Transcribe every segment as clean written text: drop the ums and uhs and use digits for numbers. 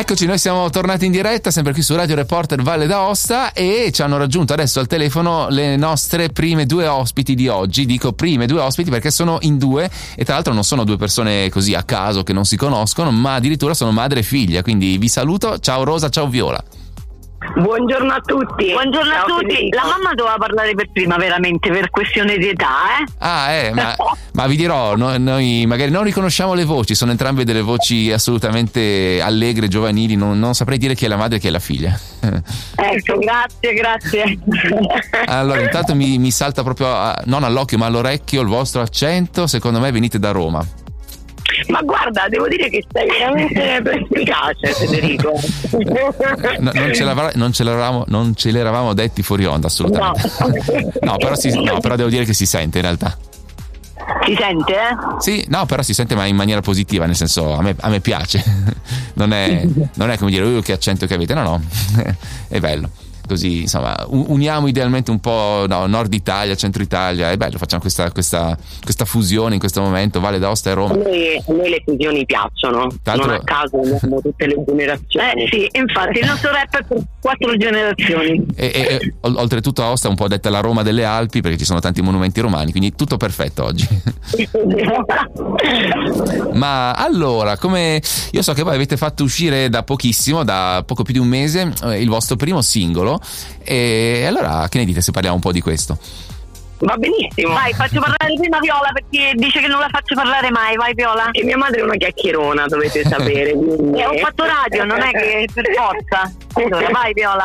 Eccoci, noi siamo tornati in diretta, sempre qui su Radio Reporter Valle d'Aosta, e ci hanno raggiunto adesso al telefono le nostre prime due ospiti di oggi. Dico prime due ospiti perché sono in due, e tra l'altro non sono due persone così a caso che non si conoscono, ma addirittura sono madre e figlia. Quindi vi saluto, ciao Rosa, ciao Viola. Buongiorno a tutti. Buongiorno a tutti. Federico. La mamma doveva parlare per prima, veramente, per questione di età, Ma vi dirò, noi magari non riconosciamo le voci, sono entrambe delle voci assolutamente allegre, giovanili, non saprei dire chi è la madre e chi è la figlia. Ecco, grazie. Allora, intanto mi salta proprio, non all'occhio ma all'orecchio, il vostro accento. Secondo me venite da Roma. Ma guarda, devo dire che sei veramente perspicace, Federico. Non ce l'eravamo detti fuori onda, assolutamente. No, però devo dire che si sente in realtà. Si sente, Sì, no, però si sente, ma in maniera positiva, nel senso, a me piace. Non è come dire, che accento che avete, no, è bello. Così, insomma, uniamo idealmente un po' Nord Italia, Centro Italia, è bello, facciamo questa fusione in questo momento, Valle d'Aosta e Roma. A noi le fusioni piacciono, non a caso abbiamo tutte le generazioni. Sì, infatti il nostro rap è per 4 generazioni. E oltretutto Aosta è un po' detta la Roma delle Alpi, perché ci sono tanti monumenti romani, quindi tutto perfetto oggi. Ma allora, come io so che voi avete fatto uscire da pochissimo, da poco più di un mese, il vostro primo singolo, e allora che ne dite se parliamo un po' di questo? Va benissimo. Vai, faccio parlare prima Viola, perché dice che non la faccio parlare mai. Vai Viola. E mia madre è una chiacchierona, dovete sapere. Quindi... ho fatto radio, non è che per forza. Allora, vai Viola.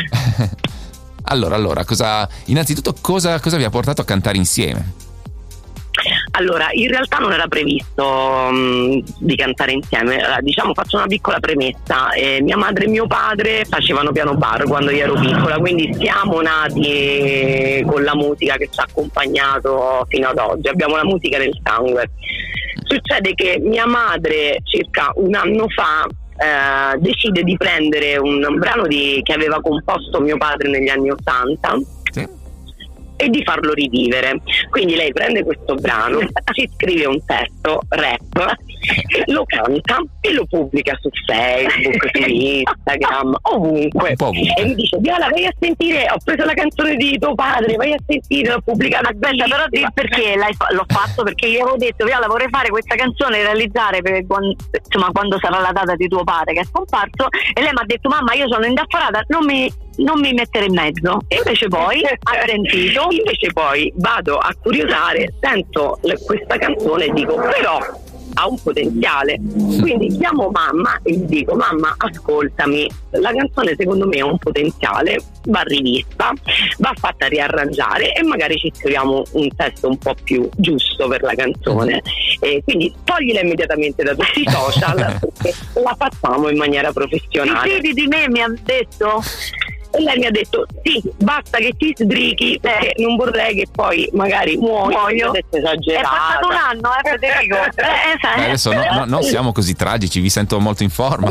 Allora, innanzitutto cosa vi ha portato a cantare insieme? Allora, in realtà non era previsto di cantare insieme. Diciamo, faccio una piccola premessa. Mia madre e mio padre facevano piano bar quando io ero piccola, quindi siamo nati con la musica che ci ha accompagnato fino ad oggi. Abbiamo la musica nel sangue. Succede che mia madre circa un anno fa decide di prendere un brano che aveva composto mio padre negli anni '80. Sì. E di farlo rivivere. Quindi lei prende questo brano, ci scrive un testo rap, lo canta e lo pubblica su Facebook, su Instagram, ovunque. E mi dice: Viola, vai a sentire, ho preso la canzone di tuo padre, vai a sentire, l'ho pubblicata. Aspetta, però perché l'ho fatto? Perché io avevo detto: Viola, vorrei fare questa canzone e realizzare per quando sarà la data di tuo padre che è scomparso, e lei mi ha detto: mamma, io sono indaffarata, non mi mettere in mezzo. E invece poi ha sentito, invece poi vado a curiosare, sento questa canzone e dico: però ha un potenziale. Quindi chiamo mamma e gli dico: mamma, ascoltami, la canzone secondo me ha un potenziale, va rivista, va fatta riarrangiare e magari ci scriviamo un testo un po' più giusto per la canzone. E quindi toglila immediatamente da tutti i social, perché la facciamo in maniera professionale. Ti fidi di me, mi ha detto? E lei mi ha detto: sì, basta che ti sbrichi, perché non vorrei che poi magari muoio. È passato un anno, Federico. Adesso non siamo così tragici, vi sento molto in forma.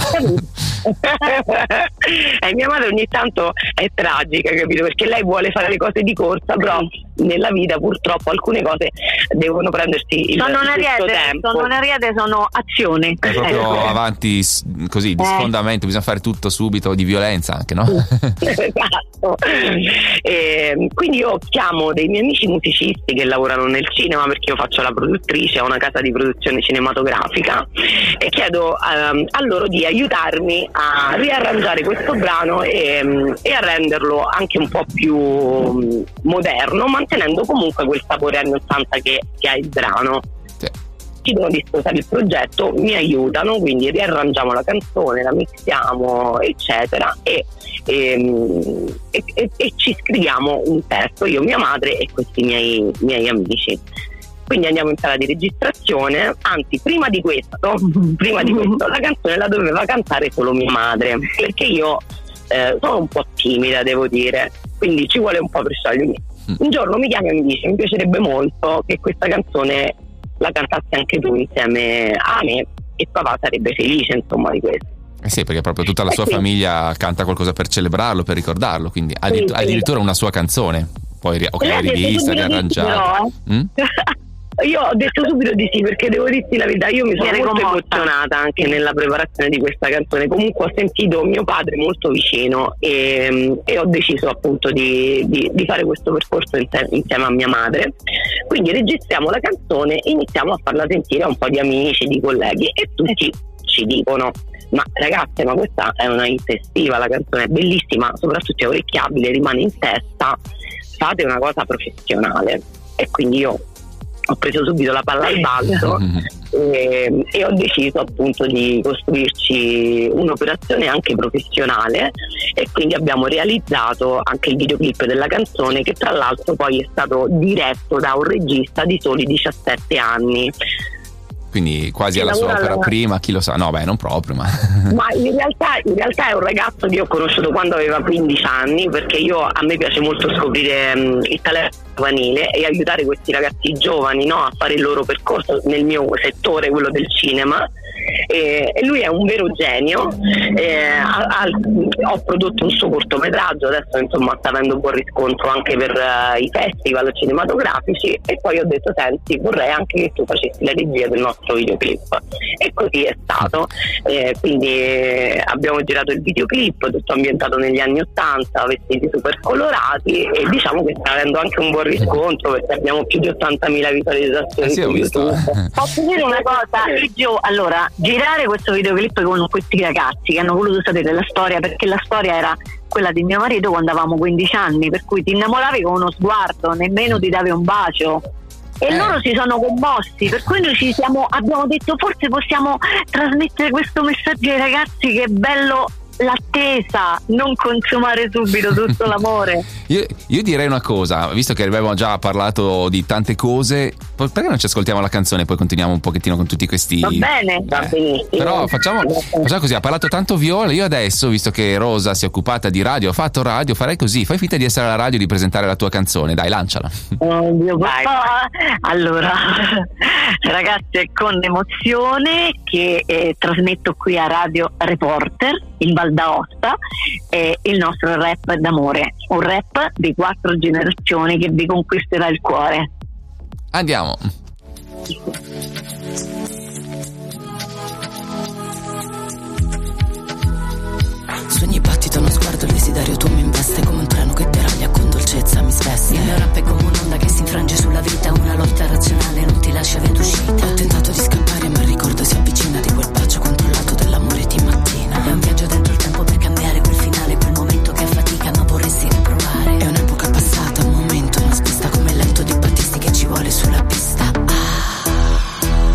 Mia madre ogni tanto è tragica, capito? Perché lei vuole fare le cose di corsa, però nella vita purtroppo alcune cose devono prendersi il tempo. Sono ariete, sono azione. È proprio avanti così, di sfondamento, bisogna fare tutto subito, di violenza anche, no? Esatto. Quindi io chiamo dei miei amici musicisti che lavorano nel cinema, perché io faccio la produttrice, ho una casa di produzione cinematografica, e chiedo a loro di aiutarmi a riarrangiare questo brano e a renderlo anche un po' più moderno, mantenendo comunque quel sapore anni '80 che ha il brano. Decidono di sposare il progetto, mi aiutano, quindi riarrangiamo la canzone, la mixiamo, eccetera, e ci scriviamo un testo, io, mia madre e questi miei amici. Quindi andiamo in sala di registrazione. Anzi, prima di questo la canzone la doveva cantare solo mia madre, perché io sono un po' timida, devo dire, quindi ci vuole un po' per sciogliermi. Un giorno mi chiama e mi dice: mi piacerebbe molto che questa canzone la cantassi anche tu insieme a me, e papà sarebbe felice, insomma, di questo. Sì, perché proprio tutta la sua famiglia canta qualcosa per celebrarlo, per ricordarlo, quindi addirittura una sua canzone, poi rivista, riarrangiata. Io ho detto subito di sì, perché devo dirti la verità, io mi sono molto emozionata anche nella preparazione di questa canzone. Comunque ho sentito mio padre molto vicino e ho deciso appunto di fare questo percorso insieme a mia madre. Quindi registriamo la canzone e iniziamo a farla sentire a un po' di amici, di colleghi, e tutti ci dicono: ma ragazze, ma questa è una hit estiva, la canzone è bellissima, soprattutto è orecchiabile, rimane in testa, fate una cosa professionale. E quindi io ho preso subito la palla al balzo e ho deciso appunto di costruirci un'operazione anche professionale, e quindi abbiamo realizzato anche il videoclip della canzone, che tra l'altro poi è stato diretto da un regista di soli 17 anni. Quindi quasi alla sua opera prima, chi lo sa? No, beh, non proprio, ma in realtà è un ragazzo che ho conosciuto quando aveva 15 anni, perché a me piace molto scoprire il talento giovanile e aiutare questi ragazzi giovani, no, a fare il loro percorso nel mio settore, quello del cinema. E lui è un vero genio. Ho prodotto un suo cortometraggio, adesso insomma sta avendo un buon riscontro anche per i festival cinematografici, e poi ho detto: senti, vorrei anche che tu facessi la regia del nostro videoclip, e così è stato. Quindi abbiamo girato il videoclip, tutto ambientato negli anni '80, vestiti super colorati, e diciamo che sta avendo anche un buon riscontro, perché abbiamo più di 80.000 visualizzazioni su YouTube. Posso dire una cosa, Gio? Allora, girare questo videoclip con questi ragazzi che hanno voluto sapere la storia, perché la storia era quella di mio marito quando avevamo 15 anni, per cui ti innamoravi con uno sguardo, nemmeno ti davi un bacio. E loro si sono commossi, per cui noi abbiamo detto: forse possiamo trasmettere questo messaggio ai ragazzi, che è bello l'attesa, non consumare subito tutto l'amore. Io direi una cosa, visto che abbiamo già parlato di tante cose, perché non ci ascoltiamo la canzone e poi continuiamo un pochettino con tutti questi... Va bene, va benissimo. Però facciamo così, ha parlato tanto Viola, io adesso, visto che Rosa si è occupata di radio, ha fatto radio, farei così, fai finta di essere alla radio e di presentare la tua canzone, dai, lanciala. Oddio, papà. Allora, ragazzi, è con emozione che trasmetto qui a Radio Reporter in Val d'Aosta il nostro rap d'amore, un rap di 4 generazioni che vi conquisterà il cuore. Andiamo. Su ogni battito uno sguardo, il desiderio tuo mi investe come un treno che deraglia con dolcezza mi svesti. Il mio rap è come un'onda che si infrange sulla vita, una lotta razionale non ti lascia via d'uscita. Ho tentato di scappare ma il ricordo si avvicina di quel bacio controllato dell'amore di mattina. È un viaggio dentro il tempo per cambiare quel finale, quel momento che affatica ma vorresti riprovare. È un'epoca passata, un momento, una spista come il letto di Battisti che ci vuole sulla pista.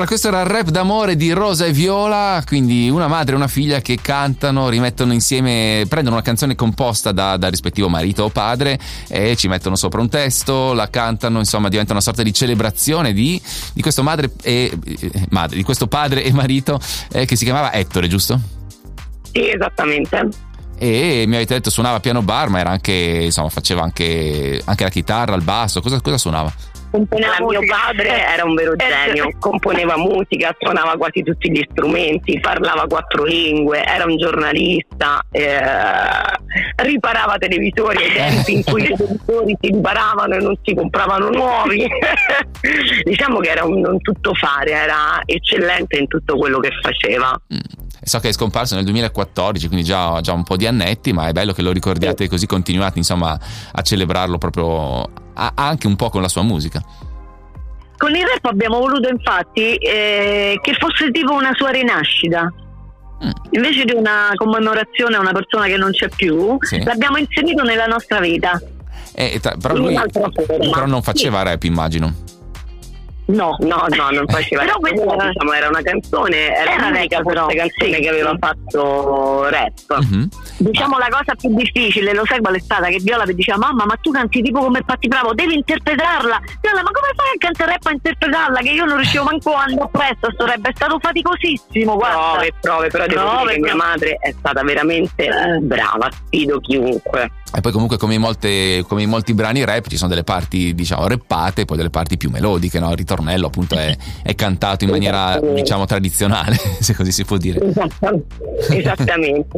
Allora, questo era il rap d'amore di Rosa e Viola, quindi una madre e una figlia che cantano, rimettono insieme, prendono una canzone composta da rispettivo marito o padre e ci mettono sopra un testo, la cantano, insomma diventa una sorta di celebrazione di questo di questo padre e marito che si chiamava Ettore, giusto? Sì, esattamente. E mi avete detto suonava piano bar, ma era anche, insomma, faceva anche la chitarra, il basso, cosa suonava? Mio padre era un vero genio, componeva musica, suonava quasi tutti gli strumenti, parlava 4 lingue, era un giornalista, riparava televisori ai tempi in cui i televisori si riparavano e non si compravano nuovi. Diciamo che era un tuttofare, era eccellente in tutto quello che faceva. So che è scomparso nel 2014, quindi già un po' di annetti, ma è bello che lo ricordiate così, continuate insomma a celebrarlo proprio anche un po' con la sua musica. Con il rap abbiamo voluto infatti che fosse tipo una sua rinascita. Invece di una commemorazione a una persona che non c'è più, l'abbiamo inserito nella nostra vita. Però lui non faceva rap, immagino. No, non faceva. Però questa era una canzone, era l'unica canzone che aveva fatto rap. Diciamo la cosa più difficile, lo sai qual è stata? Che Viola mi diceva: mamma, ma tu canti tipo come Patti Bravo, devi interpretarla. Viola, ma come fai a cantare rap a interpretarla? Che io non riuscivo manco a andare presto a sto rap, è stato faticosissimo. Prove, però devo dire che mia madre è stata veramente brava, sfido chiunque. E poi comunque come in molti brani rap ci sono delle parti diciamo rappate e poi delle parti più melodiche, no? Il ritornello appunto è cantato in maniera diciamo tradizionale, se così si può dire. Esattamente.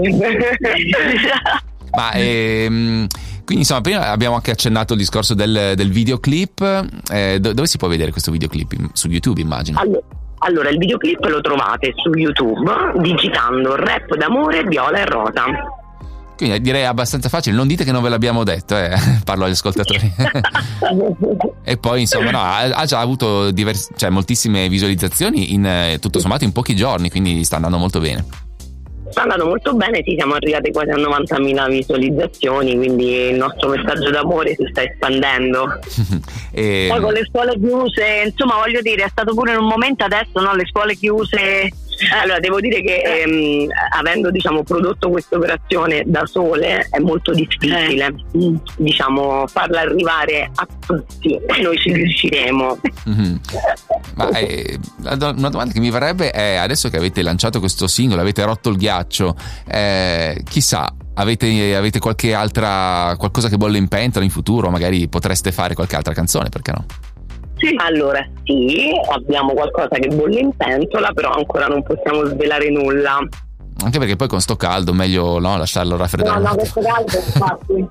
Ma quindi insomma prima abbiamo anche accennato il discorso del videoclip, dove si può vedere questo videoclip? Su YouTube, immagino. Allora il videoclip lo trovate su YouTube digitando Rap d'amore Viola e Rosa. Quindi direi abbastanza facile, non dite che non ve l'abbiamo detto, parlo agli ascoltatori. E poi insomma ha già avuto moltissime visualizzazioni tutto sommato in pochi giorni, quindi sta andando molto bene. Sta andando molto bene, siamo arrivati quasi a 90.000 visualizzazioni, quindi il nostro messaggio d'amore si sta espandendo. Poi con le scuole chiuse, insomma voglio dire, è stato pure in un momento adesso, no? Le scuole chiuse. Allora devo dire che avendo diciamo prodotto questa operazione da sole è molto difficile diciamo farla arrivare a tutti, noi ci riusciremo. Ma una domanda che mi verrebbe è: adesso che avete lanciato questo singolo, avete rotto il ghiaccio, chissà, avete qualcosa che bolle in pentola in futuro? Magari potreste fare qualche altra canzone, perché no? Sì. Allora sì, abbiamo qualcosa che bolle in pentola, però ancora non possiamo svelare nulla. Anche perché poi con sto caldo meglio lasciarlo raffreddare. No, questo caldo infatti.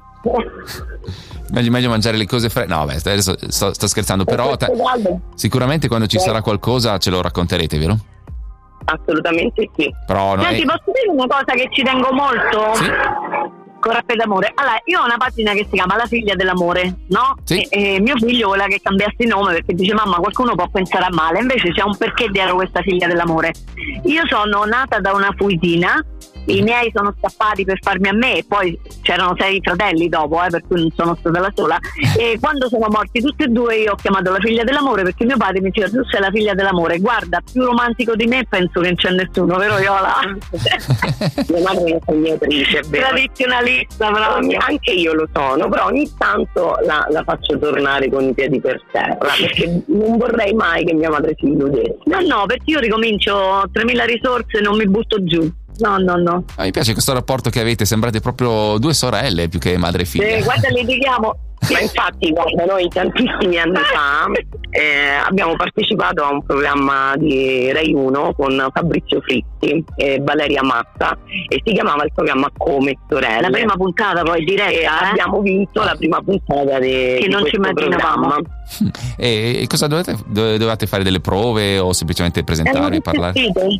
Meglio mangiare le cose fredde. No, adesso sto scherzando, però sicuramente quando ci sarà qualcosa ce lo racconterete, vero? Assolutamente sì. Però Senti, posso dire una cosa che ci tengo molto? Sì. Con Rap d'amore. Allora, io ho una pagina che si chiama La figlia dell'amore, no? Sì. E mio figlio voleva che cambiassi il nome perché dice: mamma, qualcuno può pensare a male, invece c'è un perché dietro questa figlia dell'amore. Io sono nata da una fuitina, i miei sono scappati per farmi a me e poi c'erano 6 fratelli dopo, per cui non sono stata la sola, e quando sono morti tutti e 2 io ho chiamato la figlia dell'amore perché mio padre mi diceva: tu sei la figlia dell'amore, guarda, più romantico di me penso che non c'è nessuno, vero Viola? Mia madre è una sognatrice, tradizionalista proprio. Anche io lo sono, però ogni tanto la faccio tornare con i piedi per terra perché non vorrei mai che mia madre si illudesse. No, perché io ricomincio 3.000 risorse, non mi butto giù. No. Mi piace questo rapporto che avete, sembrate proprio 2 sorelle più che madre e figlia. Guarda, litighiamo. Ma infatti, guarda, noi tantissimi anni fa abbiamo partecipato a un programma di Rai 1 con Fabrizio Fritti e Valeria Matta e si chiamava il programma Come Sorelle. La prima puntata poi diretta, abbiamo vinto la prima puntata che non ci immaginavamo. E cosa dovevate fare, delle prove o semplicemente presentarvi e parlare?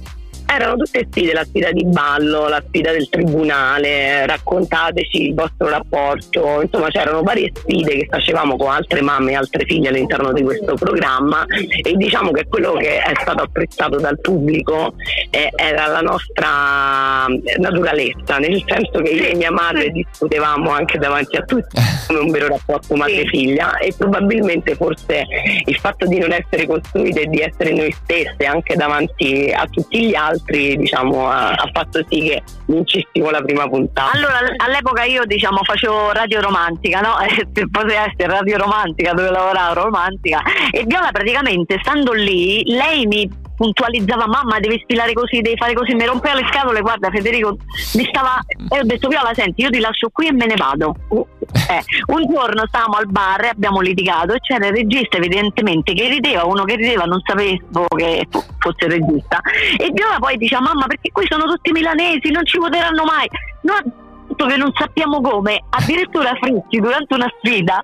erano tutte sfide, la sfida di ballo, la sfida del tribunale, raccontateci il vostro rapporto, insomma c'erano varie sfide che facevamo con altre mamme e altre figlie all'interno di questo programma, e diciamo che quello che è stato apprezzato dal pubblico era la nostra naturalezza, nel senso che io e mia madre discutevamo anche davanti a tutti come un vero rapporto madre-figlia, e probabilmente forse il fatto di non essere costruite e di essere noi stesse anche davanti a tutti gli altri, diciamo, ha fatto sì che vincessimo la prima puntata. Allora, all'epoca io, diciamo, facevo radio romantica, no? Poteva essere radio romantica, dove lavoravo romantica, e Viola praticamente stando lì, lei mi puntualizzava: mamma, devi stilare così, devi fare così, mi rompeva le scatole, guarda Federico mi stava, e ho detto: Viola, senti, io ti lascio qui e me ne vado. Un giorno stavamo al bar e abbiamo litigato, e c'era il regista evidentemente che rideva, uno che rideva, non sapevo che fosse il regista, e Viola poi diceva: mamma, perché qui sono tutti milanesi, non ci voteranno mai. No, che non sappiamo come, addirittura Frizzi durante una sfida,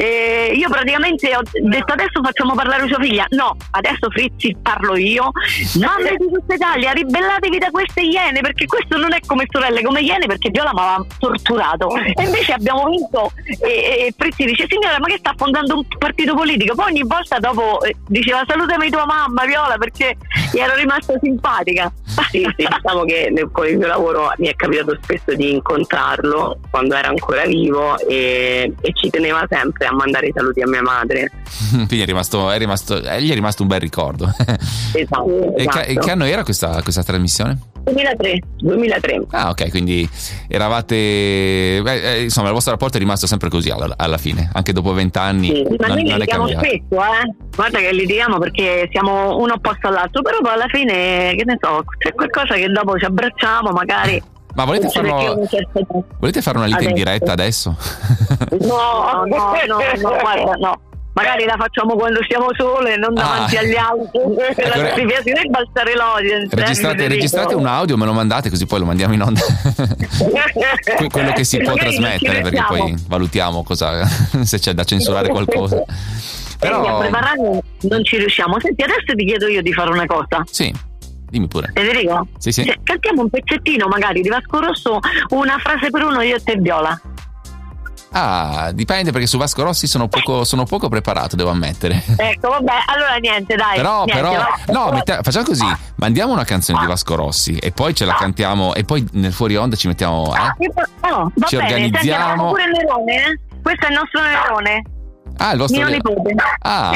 io praticamente ho detto: adesso facciamo parlare sua figlia. No, adesso Frizzi parlo io. Mamme di tutta Italia, ribellatevi da queste iene, perché questo non è come sorelle, come iene, perché Viola mi aveva torturato, e invece abbiamo vinto. E Frizzi dice: signora, ma che sta fondando un partito politico? Poi ogni volta dopo diceva: salutami tua mamma, Viola, perché gli ero rimasta simpatica. Sì, diciamo che con il mio lavoro mi è capitato spesso di incontrarlo quando era ancora vivo, e ci teneva sempre a mandare i saluti a mia madre. Quindi gli è rimasto un bel ricordo. Esatto. E che anno era questa trasmissione? 2003. Ah, ok, quindi eravate insomma il vostro rapporto è rimasto sempre così alla fine, anche dopo 20 anni. Sì, ma noi non è litighiamo cambiato. spesso, guarda che litighiamo perché siamo uno opposto all'altro, però poi alla fine, che ne so, c'è qualcosa che dopo ci abbracciamo magari. Ma volete fare una lite in diretta adesso? No, guarda, no. Magari la facciamo quando siamo sole, non davanti agli altri. Deve balzare l'audience. Registrate un audio, me lo mandate, così poi lo mandiamo in onda. Quello che si può trasmettere, perché poi valutiamo se c'è da censurare qualcosa. Però a preparare non ci riusciamo. Senti, adesso ti chiedo io di fare una cosa. Sì, dimmi pure. Federico? Sì. Cantiamo un pezzettino magari di Vasco Rosso, una frase per uno, io e te Viola. Ah, dipende, perché su Vasco Rossi sono poco preparato, devo ammettere. Ecco, vabbè, allora niente, dai. Però facciamo così, mandiamo una canzone di Vasco Rossi e poi ce la cantiamo, e poi nel fuori onda ci mettiamo, ci organizziamo. Pure il Nerone, questo è il nostro Nerone. Ah, il vostro mio nipote. Ah.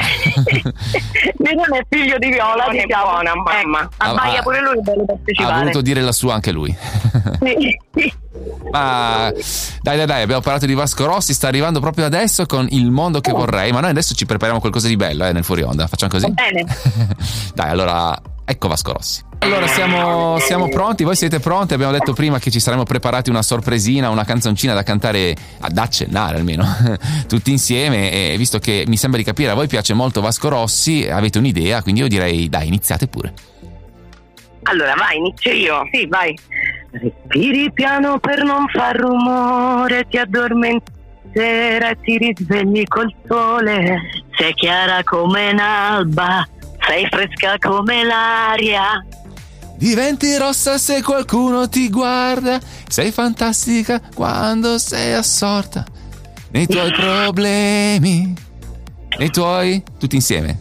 Nerone è figlio di Viola, Nerone diciamo. buona, mamma. Abbaia pure lui, vuole partecipare. Ha voluto dire la sua anche lui. Sì. Ma dai, abbiamo parlato di Vasco Rossi, sta arrivando proprio adesso con Il mondo che vorrei, ma noi adesso ci prepariamo qualcosa di bello nel fuori onda, facciamo così? Va bene. Dai, allora ecco Vasco Rossi. Allora siamo pronti, voi siete pronti? Abbiamo detto prima che ci saremmo preparati una sorpresina, una canzoncina da cantare, da accennare almeno, tutti insieme, e visto che mi sembra di capire a voi piace molto Vasco Rossi, avete un'idea, quindi io direi dai, iniziate pure. Allora vai, inizio io. Sì, vai. Respiri piano per non far rumore, ti addormenti sera e ti risvegli col sole. Sei chiara come un'alba, sei fresca come l'aria. Diventi rossa se qualcuno ti guarda, sei fantastica quando sei assorta nei tuoi problemi, nei tuoi, tutti insieme,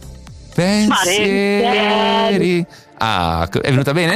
pensieri. Ah, è venuta bene?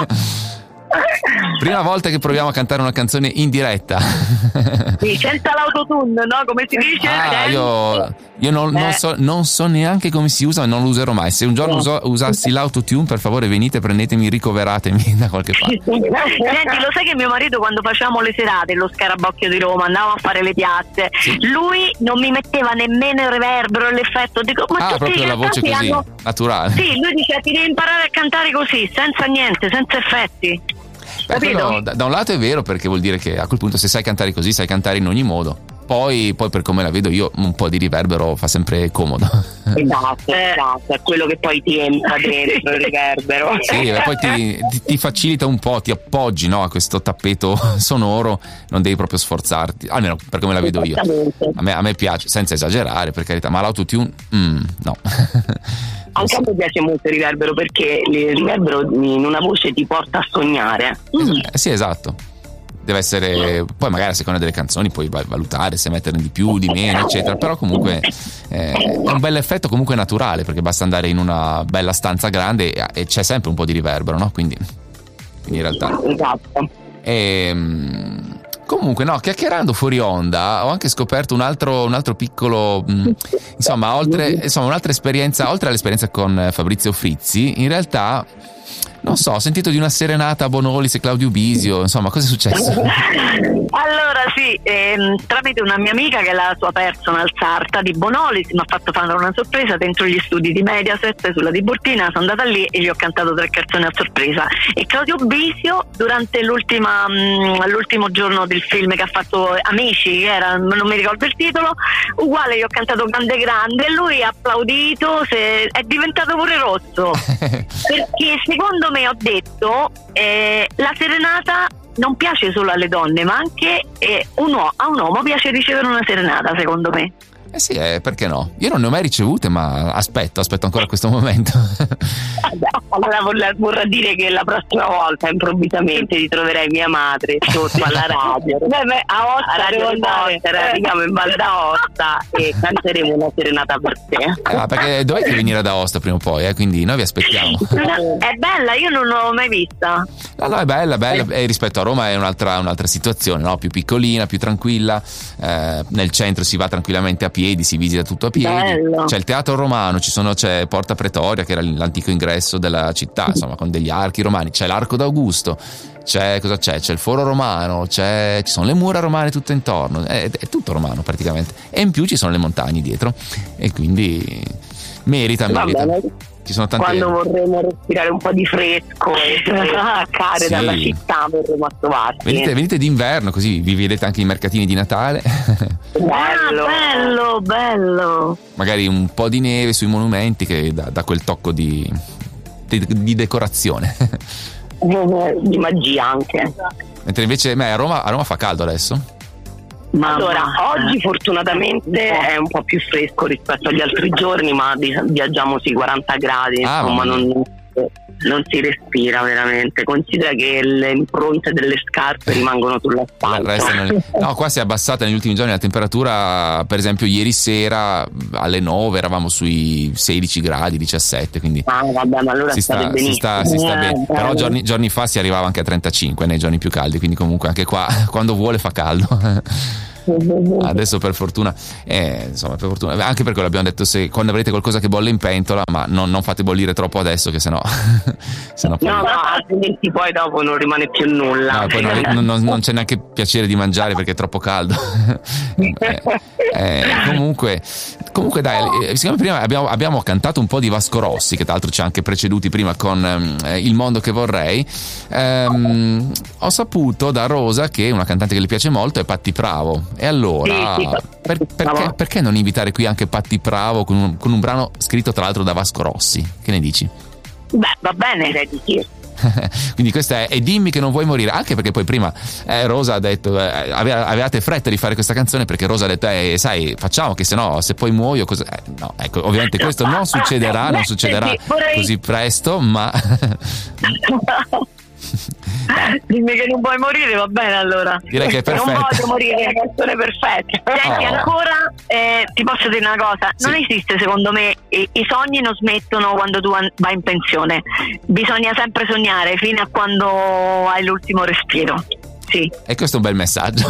Prima volta che proviamo a cantare una canzone in diretta. Sì, senza l'autotune, no? Come si dice? Io non so neanche come si usa, e non lo userò mai. Se un giorno usassi l'autotune, per favore venite, prendetemi, ricoveratemi da qualche parte. Senti, lo sai che mio marito, quando facevamo le serate, lo Scarabocchio di Roma, andavamo a fare le piazze, sì, lui non mi metteva nemmeno il reverbero, l'effetto. Dico, ma tutti proprio la voce così, naturale. Sì, lui dice: ti devi imparare a cantare così, senza niente, senza effetti. Quello, da un lato è vero, perché vuol dire che a quel punto, se sai cantare così, sai cantare in ogni modo. Poi per come la vedo io, un po' di riverbero fa sempre comodo. Esatto, è quello che poi ti entra dentro il riverbero. Sì, e poi ti facilita un po', ti appoggi, no, a questo tappeto sonoro, non devi proprio sforzarti, almeno per come la vedo io. A me piace, senza esagerare, per carità, ma l'autotune no. Anche a me piace molto il riverbero, perché il riverbero in una voce ti porta a sognare. Sì, esatto. Deve essere, poi magari a seconda delle canzoni puoi valutare se metterne di più, di meno, eccetera, però comunque è un bel effetto comunque naturale, perché basta andare in una bella stanza grande e c'è sempre un po' di riverbero, no? Quindi in realtà Esatto. comunque, no, chiacchierando fuori onda ho anche scoperto un altro piccolo insomma, un'altra esperienza, oltre all'esperienza con Fabrizio Frizzi. In realtà non so, ho sentito di una serenata a Bonolis e Claudio Bisio, insomma, cosa è successo? Allora sì, tramite una mia amica che è la sua personal sarta di Bonolis mi ha fatto fare una sorpresa dentro gli studi di Mediaset sulla Tiburtina. Sono andata lì e gli ho cantato 3 canzoni a sorpresa, e Claudio Bisio durante l'ultimo giorno del film che ha fatto Amici, che era, non mi ricordo il titolo, uguale, gli ho cantato Grande Grande e lui ha applaudito, è diventato pure rosso perché secondo me, ho detto, la serenata non piace solo alle donne, ma anche a un uomo piace ricevere una serenata, secondo me. Sì, perché no? Io non ne ho mai ricevute, ma aspetto ancora questo momento. Allora vorrà dire che la prossima volta improvvisamente ritroverai mia madre sotto alla radio. A Aosta devo andare. Arriviamo in Val d'Aosta e canteremo una serenata per te. Perché dovete venire ad Aosta prima o poi, quindi noi vi aspettiamo. È bella, io non l'ho mai vista. No, è bella, e rispetto a Roma è un'altra situazione, no? Più piccolina, più tranquilla, nel centro si va tranquillamente a piedi, si visita tutto a piedi. Bello. C'è il Teatro Romano, c'è Porta Pretoria, che era l'antico ingresso della città, insomma, con degli archi romani, c'è l'Arco d'Augusto, c'è il Foro Romano, ci sono le mura romane tutto intorno, è tutto romano praticamente, e in più ci sono le montagne dietro, e quindi merita. Ci sono tante... Quando vorremmo respirare un po' di fresco e staccare dalla città, vorremmo trovarci. Venite d'inverno, così vi vedete anche i mercatini di Natale. Bello. Magari un po' di neve sui monumenti, che dà quel tocco di decorazione. Di magia anche. Mentre invece a Roma fa caldo adesso? Allora, oggi fortunatamente è un po' più fresco rispetto agli altri giorni, ma viaggiamo sui 40 gradi, insomma non si respira veramente. Considera che le impronte delle scarpe rimangono sull'asfalto. No, qua si è abbassata negli ultimi giorni la temperatura. Per esempio ieri sera alle 9 eravamo sui 16 gradi, 17, quindi vabbè, ma allora si sta bene. Però giorni fa si arrivava anche a 35 nei giorni più caldi, quindi comunque anche qua quando vuole fa caldo. Adesso per fortuna, anche perché l'abbiamo detto, se quando avrete qualcosa che bolle in pentola, ma non fate bollire troppo adesso, che sennò poi... no, altrimenti poi dopo non rimane più nulla. No, poi non c'è neanche piacere di mangiare perché è troppo caldo. Comunque dai, siccome prima abbiamo cantato un po' di Vasco Rossi, che tra l'altro ci ha anche preceduti prima con Il mondo che vorrei, ho saputo da Rosa che una cantante che le piace molto è Patti Pravo. E allora, perché non invitare qui anche Patti Pravo con un brano scritto tra l'altro da Vasco Rossi? Che ne dici? Beh, va bene, sì. Quindi questa è E dimmi che non vuoi morire, anche perché poi prima Rosa ha detto avevate fretta di fare questa canzone, perché Rosa ha detto sai, facciamo che se poi muoio cosa... no, ecco, ovviamente questo non succederà così presto, ma dimmi che non vuoi morire, va bene, allora direi che è perfetto. Non voglio morire, è una canzone perfetta. Senti, ancora ti posso dire una cosa, non esiste secondo me i sogni non smettono quando tu vai in pensione, bisogna sempre sognare fino a quando hai l'ultimo respiro. Sì. E questo è un bel messaggio.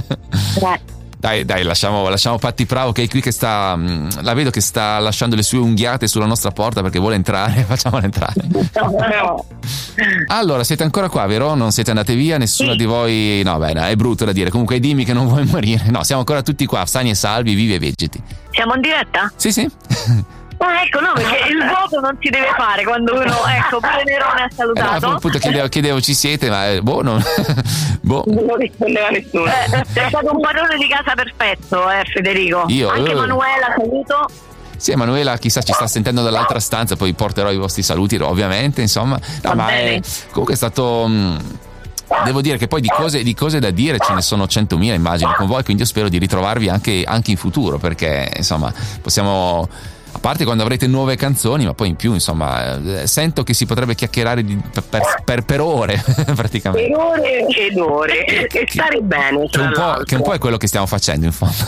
Dai, lasciamo Patti Pravo, che è qui, che la vedo che sta lasciando le sue unghiate sulla nostra porta perché vuole entrare. Facciamola entrare. Allora, siete ancora qua, vero? Non siete andate via? Nessuna di voi? No, bene, è brutto da dire. Comunque dimmi che non vuoi morire. No, siamo ancora tutti qua, sani e salvi, vivi e vegeti. Siamo in diretta? Sì. Ecco, no, perché il voto non si deve fare quando uno, pure Nerone ha salutato. No, appunto chiedevo ci siete, ma non rispondeva nessuno. È stato un padrone di casa perfetto, Federico. Anche Emanuela, saluto. Sì, Emanuela, chissà, ci sta sentendo dall'altra stanza, poi porterò i vostri saluti, ovviamente, insomma. No, ma comunque è stato... Devo dire che poi di cose da dire ce ne sono 100.000, immagino, con voi, quindi io spero di ritrovarvi anche in futuro, perché insomma possiamo A parte quando avrete nuove canzoni, ma poi in più, insomma, sento che si potrebbe chiacchierare per ore, praticamente. Per ore ed ore, e stare bene. Che un po' è quello che stiamo facendo, in fondo.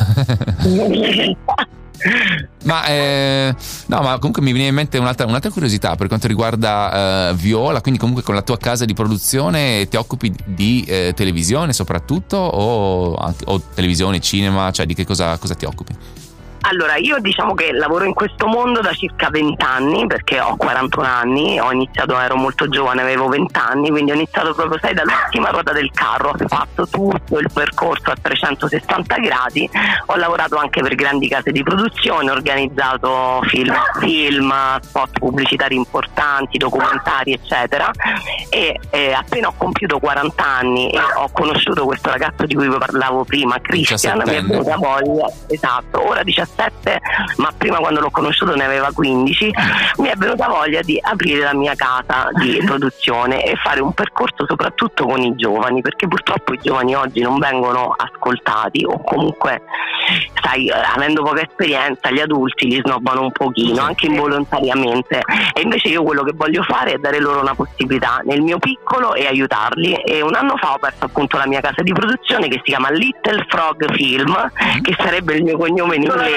Ma no, ma comunque mi viene in mente un'altra curiosità per quanto riguarda Viola. Quindi comunque con la tua casa di produzione ti occupi di televisione soprattutto, o televisione, cinema, cioè di che cosa ti occupi? Allora, io diciamo che lavoro in questo mondo da circa 20 anni, perché ho 41 anni, ero molto giovane, avevo 20 anni, quindi ho iniziato proprio, dall'ultima ruota del carro, ho fatto tutto il percorso a 360 gradi, ho lavorato anche per grandi case di produzione, ho organizzato film, spot pubblicitari importanti, documentari, eccetera, e appena ho compiuto 40 anni e ho conosciuto questo ragazzo di cui parlavo prima, Christian, mi è venuta voglia, esatto, ora 17, ma prima quando l'ho conosciuto ne aveva 15, mi è venuta voglia di aprire la mia casa di produzione e fare un percorso soprattutto con i giovani, perché purtroppo i giovani oggi non vengono ascoltati, o comunque avendo poca esperienza gli adulti li snobbano un pochino, anche involontariamente, e invece io quello che voglio fare è dare loro una possibilità nel mio piccolo e aiutarli. E un anno fa ho aperto appunto la mia casa di produzione che si chiama Little Frog Film, che sarebbe il mio cognome in inglese.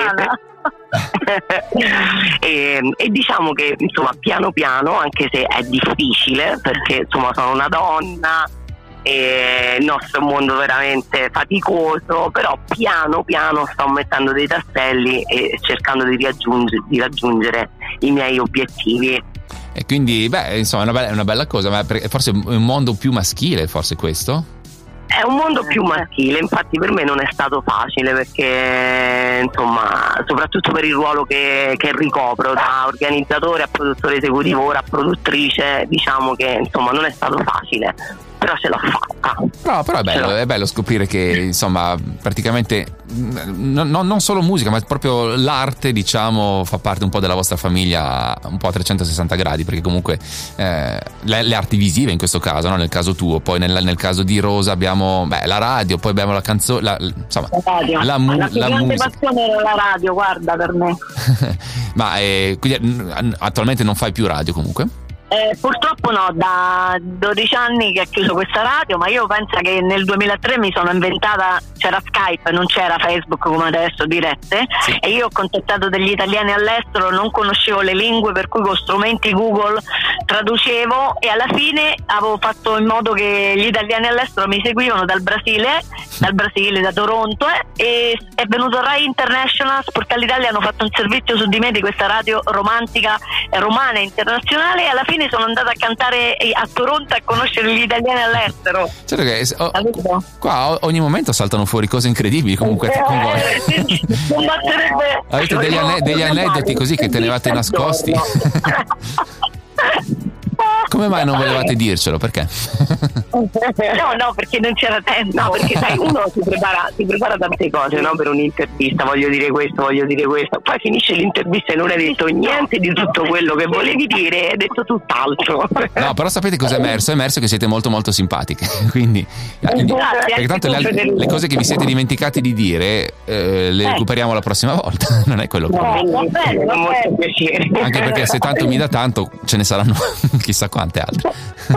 e diciamo che insomma piano piano, anche se è difficile perché insomma sono una donna e il nostro è un mondo veramente faticoso, però piano piano sto mettendo dei tasselli e cercando di raggiungere i miei obiettivi. E quindi insomma è una bella cosa, ma forse è un mondo più maschile, forse questo? È un mondo più maschile, infatti per me non è stato facile, perché insomma soprattutto per il ruolo che ricopro, da organizzatore a produttore esecutivo, ora a produttrice, diciamo che insomma non è stato facile, però ce l'ho fatta. Però è bello scoprire che insomma praticamente non solo musica, ma proprio l'arte, diciamo, fa parte un po' della vostra famiglia, un po' a 360 gradi, perché comunque le arti visive in questo caso, no? Nel caso tuo, poi nel caso di Rosa abbiamo la radio, poi abbiamo la canzone, insomma la più grande passione era la radio, guarda, per me. Ma quindi attualmente non fai più radio comunque? Purtroppo no, da 12 anni che ha chiuso questa radio, ma io penso che nel 2003 mi sono inventata, c'era Skype, non c'era Facebook come adesso, dirette, sì. E io ho contattato degli italiani all'estero, non conoscevo le lingue, per cui con strumenti Google traducevo, e alla fine avevo fatto in modo che gli italiani all'estero mi seguivano dal Brasile, da Toronto, e è venuto Rai International, Sport all'Italia, hanno fatto un servizio su di me di questa radio romantica, romana e internazionale, e alla fine sono andata a cantare a Toronto a conoscere gli italiani all'estero. Certo che qua ogni momento saltano fuori cose incredibili comunque con voi. Non basterebbe. Avete degli aneddoti così che tenevate nascosti. Come mai non volevate dircelo? Perché? No, perché non c'era tempo. No, perché sai, uno si prepara tante cose, no? Per un'intervista, voglio dire questo, poi finisce l'intervista e non hai detto niente di tutto quello che volevi dire, hai detto tutt'altro. No, però sapete cosa è emerso? È emerso che siete molto molto simpatiche, quindi perché tanto le cose che vi siete dimenticati di dire le recuperiamo la prossima volta, non è quello che va bene. Molto piacere. Anche perché se tanto mi dà tanto, ce ne saranno chissà quante altre.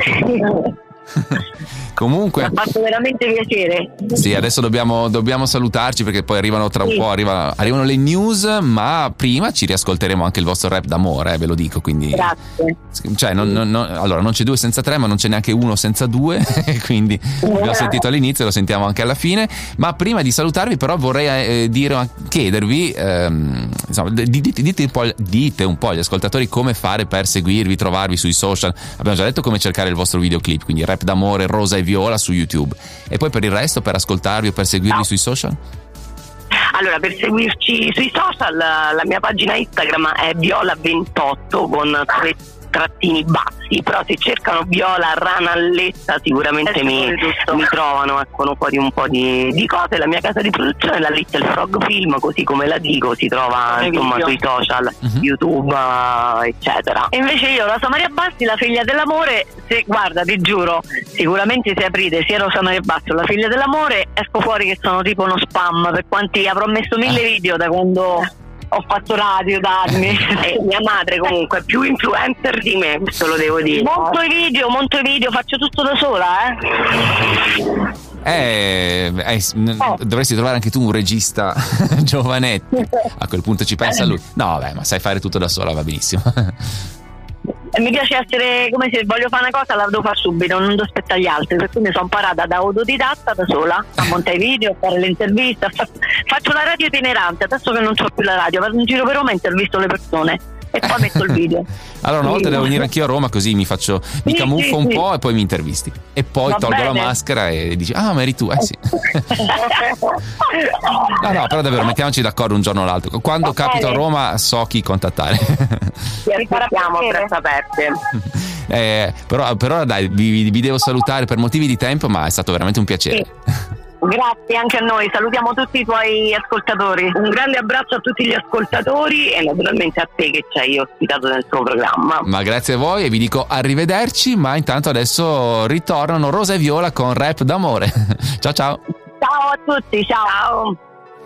Comunque mi ha fatto veramente piacere. Sì, adesso dobbiamo salutarci perché poi arrivano tra un po', arrivano le news, ma prima ci riascolteremo anche il vostro rap d'amore, ve lo dico, quindi grazie. Cioè allora non c'è 2 senza 3, ma non c'è neanche 1 senza 2, quindi l'ho sentito all'inizio e lo sentiamo anche alla fine. Ma prima di salutarvi però vorrei chiedervi insomma, dite un po' agli ascoltatori come fare per seguirvi, trovarvi sui social. Abbiamo già detto come cercare il vostro videoclip, quindi Rap d'amore, Rosa e Viola su YouTube, e poi per il resto, per ascoltarvi o per seguirvi sui social? Allora, per seguirci sui social, la mia pagina Instagram è Viola28 con 3 trattini bassi, però se cercano Viola Ranalletta sicuramente mi trovano, escono fuori un po' di cose. La mia casa di produzione è la Little Frog Film, così come la dico, si trova insomma sui social, YouTube, eccetera. E invece io, Rosa Maria Bassi, la figlia dell'amore, guarda, ti giuro, sicuramente se aprite sia Rosa Maria Bassi o la figlia dell'amore, esco fuori che sono tipo uno spam, per quanti avrò messo 1000 video da quando ho fatto radio da anni. Mia madre comunque è più influencer di me, questo lo devo dire. Monto i video, faccio tutto da sola, dovresti trovare anche tu un regista giovanetto. A quel punto ci pensa lui. No, beh, ma sai fare tutto da sola, va benissimo. E mi piace essere, come se voglio fare una cosa la devo fare subito, non devo aspettare gli altri, per cui mi sono parata da autodidatta da sola a montare i video, a fare le interviste, faccio la radio itinerante, adesso che non c'ho più la radio, vado in giro per Roma e intervisto le persone e poi metto il video. Allora una volta devo venire anch'io a Roma, così mi camuffo un po' e poi mi intervisti e poi tolgo la maschera e dici ma eri tu, sì. No, però davvero mettiamoci d'accordo un giorno o l'altro, quando capito a Roma so chi contattare. Ci aspettiamo a braccia aperte. Per ora dai, vi devo salutare per motivi di tempo, ma è stato veramente un piacere. Grazie anche a noi, salutiamo tutti i tuoi ascoltatori. Un grande abbraccio a tutti gli ascoltatori e naturalmente a te che ci hai ospitato nel tuo programma. Ma grazie a voi e vi dico arrivederci, ma intanto adesso ritornano Rosa e Viola con Rap d'amore. Ciao ciao. Ciao a tutti, ciao.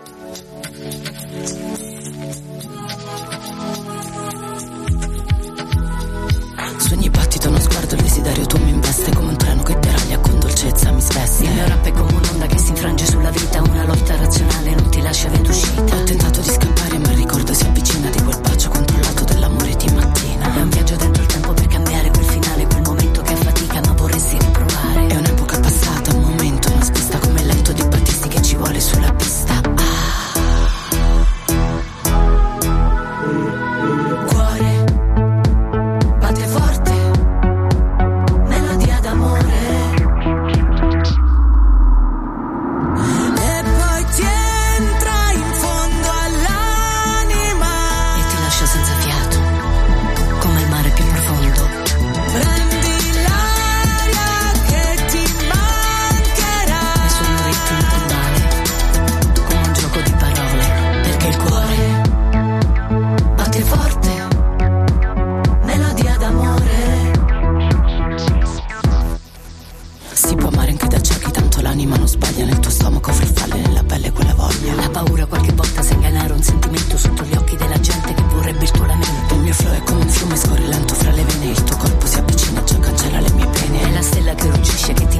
Su ogni battito uno sguardo, il desiderio tuo mi investe come un treno che deraglia con dolcezza mi sveste. Il mio rap è come un'onda che si infrange sulla vita, una lotta razionale non ti lascia via d'uscita. Ho tentato di scappare ma il ricordo si avvicina di quel bacio controllato dell'amore di mattina. È un viaggio dentro il tempo per cambiare quel finale, quel momento che è fatica ma vorresti riprovare. È un'epoca passata, un momento, una spista come lento di Battisti che ci vuole sulla pista. Che